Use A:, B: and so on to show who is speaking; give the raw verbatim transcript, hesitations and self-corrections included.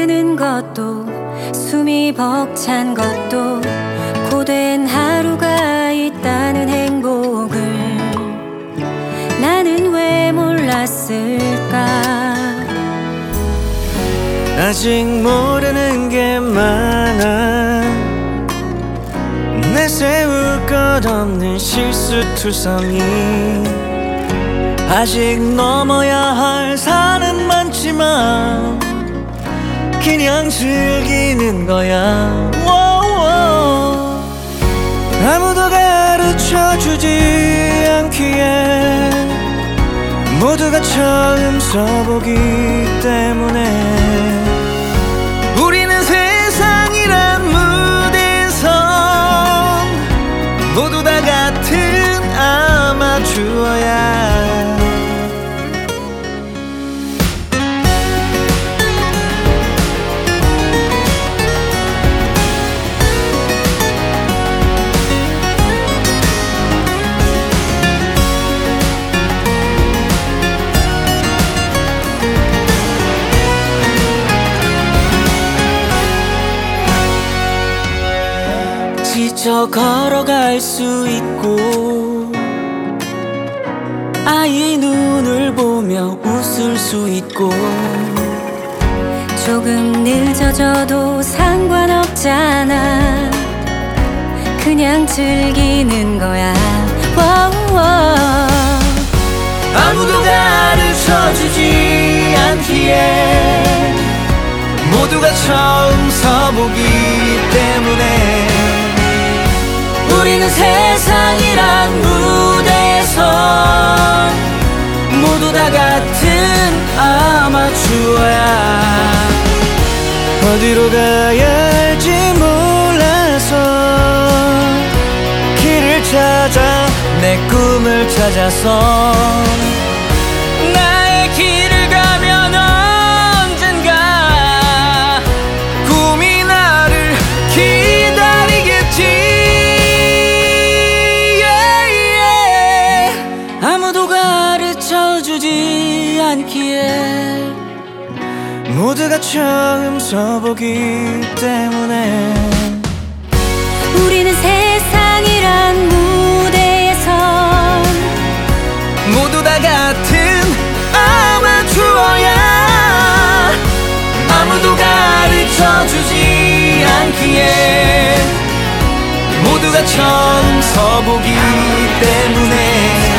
A: 흐르는 것도 숨이 벅찬 것도 고된 하루가 있다는 행복을 나는 왜 몰랐을까.
B: 아직 모르는 게 많아. 내세울 것 없는 실수투성이. 아직 넘어야 할 산은 많지만 그냥 즐기는 거야. 오오. 아무도 가르쳐주지 않기에 모두가 처음 써보기 때문에 우리는 세상이란 무대에서 모두 다 같은 아마추어야. 지쳐 걸어갈 수 있고 아이 눈을 보며 웃을 수 있고
A: 조금 늦어져도 상관없잖아. 그냥 즐기는 거야. 워워.
B: 아무도 가르쳐주지 않기에 모두가 처음 서보기 때문에 우리는 세상이란 무대에서 모두 다 같은 아마추어야. 어디로 가야 할지 몰라서 길을 찾아 내 꿈을 찾아서 나의 길을 가면 언젠가 꿈이 나를 기다리겠지. 아무도 가르쳐주지 않기에 모두가 처음 써보기 때문에
A: 우리는 세상이란 무대에선
B: 모두 다 같은 아마추어야. 아무도 가르쳐주지 않기에 모두가 처음 서보기 때문에